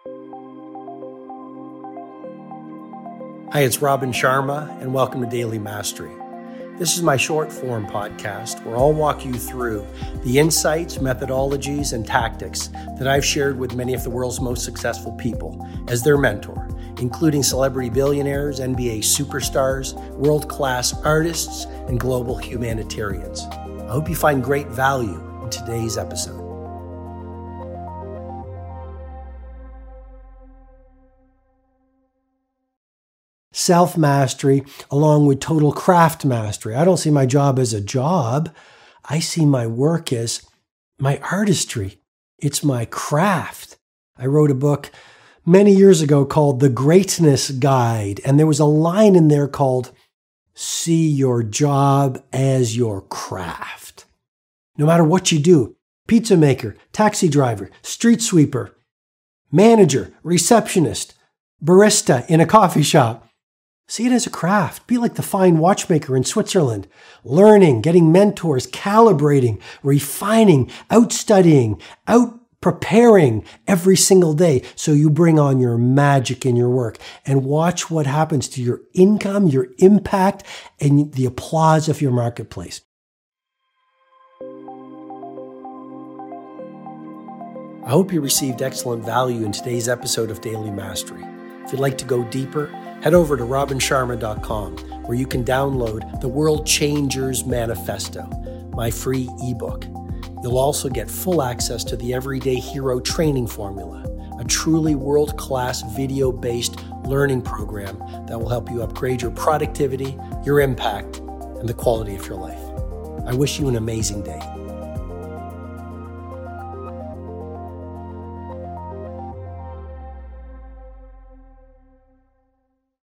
Hi, it's Robin Sharma, and welcome to Daily Mastery. This is my short-form podcast where I'll walk you through the insights, methodologies, and tactics that I've shared with many of the world's most successful people as their mentor, including celebrity billionaires, NBA superstars, world-class artists, and global humanitarians. I hope you find great value in today's episode. Self-mastery along with total craft mastery. I don't see my job as a job. I see my work as my artistry. It's my craft. I wrote a book many years ago called The Greatness Guide, and there was a line in there called See Your Job as Your Craft. No matter what you do, pizza maker, taxi driver, street sweeper, manager, receptionist, barista in a coffee shop, see it as a craft. Be like the fine watchmaker in Switzerland, learning, getting mentors, calibrating, refining, out-studying, out-preparing every single day so you bring on your magic in your work and watch what happens to your income, your impact, and the applause of your marketplace. I hope you received excellent value in today's episode of Daily Mastery. If you'd like to go deeper, head over to robinsharma.com, where you can download the World Changers Manifesto, my free ebook. You'll also get full access to the Everyday Hero Training Formula, a truly world-class video-based learning program that will help you upgrade your productivity, your impact, and the quality of your life. I wish you an amazing day.